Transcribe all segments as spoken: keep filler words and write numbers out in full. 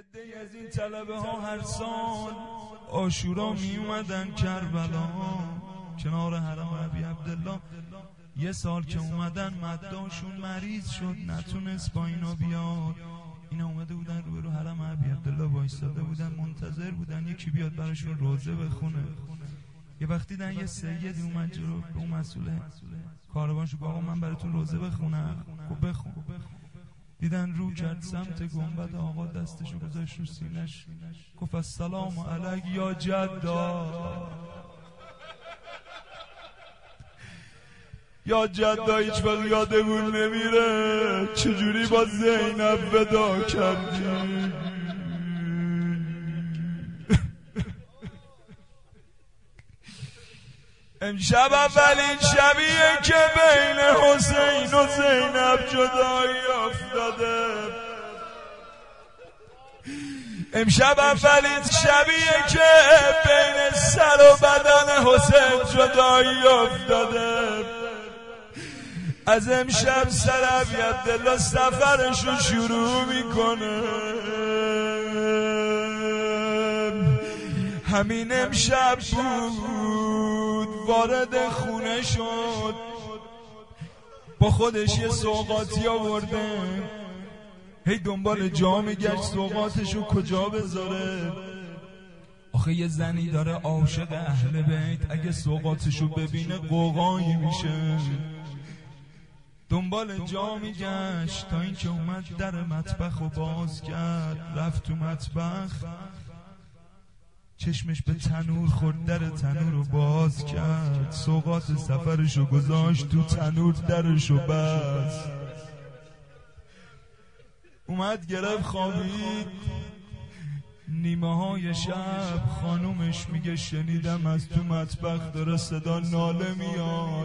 عده از این طلبه ها هر سال عاشورا می اومدن کربلا کنار حرم ابی عبدالله. یه سال که اومدن مداشون مریض شد، نتونست با اینا بیاد. اینا اومده بودن روی رو حرم ابی عبدالله وایساده بودن، منتظر بودن یکی بیاد براشون روزه بخونه. یه وقتی دیدن یه سید اومد جلو به اون مسئول کاروانشو گفت آقا من براتون روزه بخونم. گفت بخون. دیدن رو کرد سمت گنبد آقا، دستشو گذاشت رو سینش، گفت السلام علیک یا جدا. یا جدا هیچ وقت یادمون نمیره چجوری با زینب ودا کردی. امشب اولین شبیه که بین حسین و زینب جدایی افتاده. امشب اولین شبیه که بین سر و بدن حسین جدایی افتاده. از امشب سر ابی عبدالله سفرشو شروع میکنه. همین امشب بود وارد خونه شد، با خودش یه سوغاتی آورده، هی دنبال جا میگشت سوغاتشو کجا بذاره. آخه یه زنی داره عاشق اهل بیت، اگه سوغاتشو ببینه قوقایی میشه. دنبال جا میگشت تا اینکه اومد در مطبخ رو باز کرد. رفت تو مطبخ، چشمش به تنور خورد، در تنور رو باز کرد، سوغات سفرشو گذاشت تو تنور، درشو بست. اومد گرفت خوابید. نیمه های شب خانومش میگه شنیدم از تو مطبخ داره صدا ناله میاد.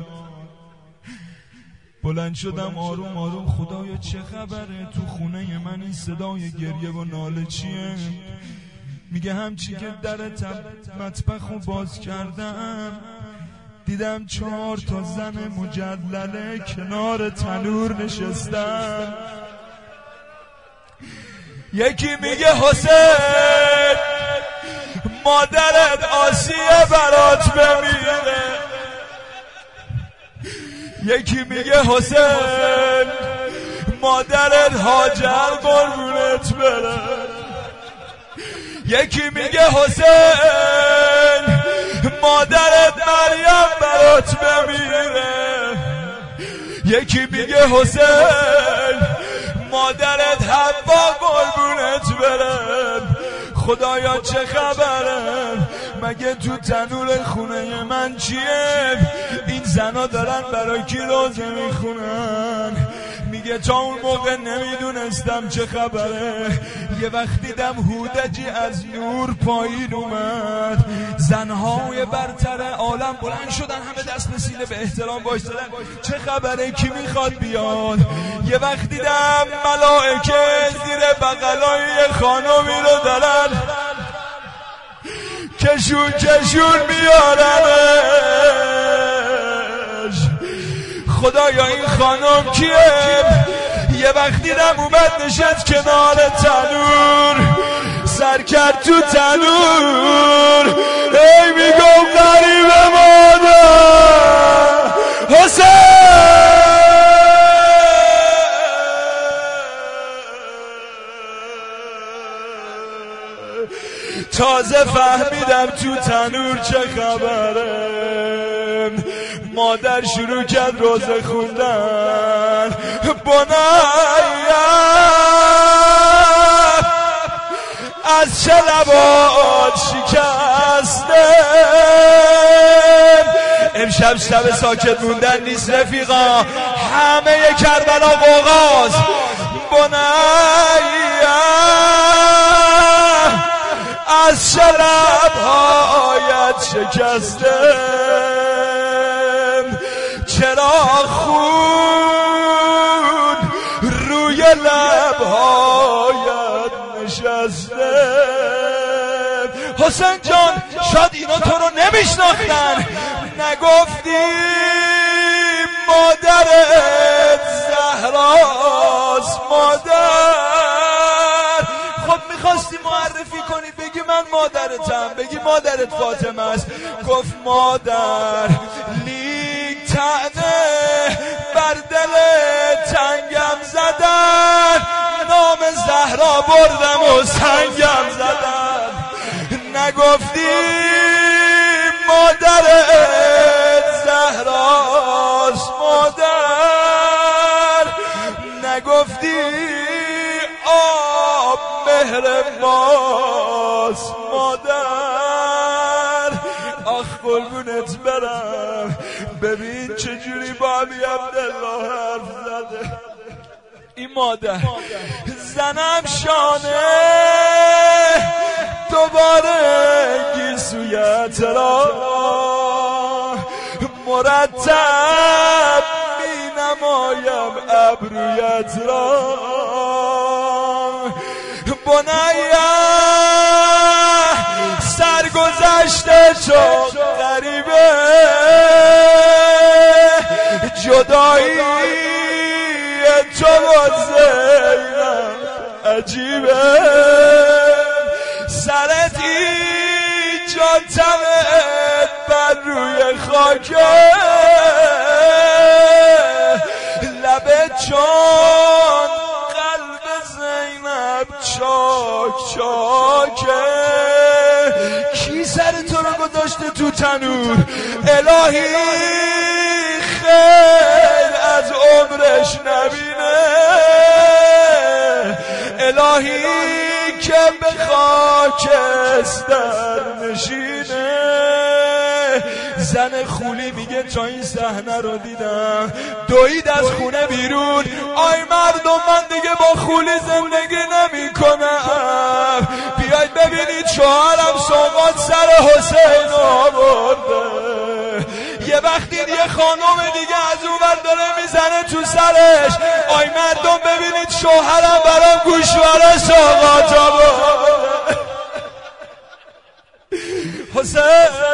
بلند شدم آروم آروم، خدایا چه خبره تو خونه من، این صدای گریه و ناله چیه؟ میگه همچی که در مطبخ رو باز کردم دیدم چهار تا زن مجلله کنار تنور نشستن. یکی میگه حسین مادرت آسیه برات بمیره. یکی میگه حسین مادرت هاجر قربونت بره. یکی میگه حسین مادرت مریم برات بمیره. یکی میگه حسین مادرت حوا قربونت بره. خدایا چه خبره؟ مگه تو تنور خونه من چیه؟ این زنا دارن برای کی روزه میخونن؟ میگه تا اون موقع نمیدونستم چه خبره. یه وقت دیدم هودجی از نور پایین اومد، زنهای برتر عالم بلند شدن، همه دست به سینه به احترام وایسادن. چه خبره؟ کی میخواد بیاد؟ یه وقت دیدم ملائکه زیر بغلای خانومی رو دارن کشون کشون میارنش. خدایا این خانم کیه؟ یه وقت دیدم اومد نشست کنار تنور، سر کرد تو تنور، ای میگم غریب مادر حسین. تازه فهمیدم تو تنور چه خبره. مادر شروع کرد روزه خوندن. بنایم از چه لبات شکسته. امشب شب ساکت موندن نیست رفیقا، همه کربلا قوقاست. بنایم از چه لبهایت شکسته، چرا خون روی لبهایت نشسته. حسین جان شاید اینا تو رو نمیشناختن، نگفتی مادرت زهراست. مادر خود میخواست میخواستی معرفی کنی بگی من مادرتم، بگی مادرت فاطمه است. گفت مادر لیک طعنه بر دل تنگم زدن، نام زهرا بردم و سنگم زدن. نگفتی مادرت زهراست مادر، نگفتی آب مهر ماست مادر. آخ قربونت برم، ببین چجوری با علی عبدالله حرف زده. این مادر زنم شانه دوباره گیسویت را مرتب می نمایم ابرویت را. بنیه سرگذشته چون غریبه، جدایی تو و زینب عجیبه. سرت اینجا تمت بر روی خاکه، لبت چون قلب زینب چاک چاکه. کی سر تو رو گذاشته تو تنور؟ الهی خیر از عمرش نبینه، الهی که به خاکستر نشینه. زن خولی میگه تا این صحنه رو دیدم دوید از خونه بیرون. آی مردم من دیگه با خولی زندگی نمی کنم، بیاید ببینید شوهرم سوغات سر حسین آورده. یه وقتی یه خانم دیگه از اون ور داره میزنه تو سرش. آی مردم ببینید شوهرم برام گوشواره سوغات آورده. حسین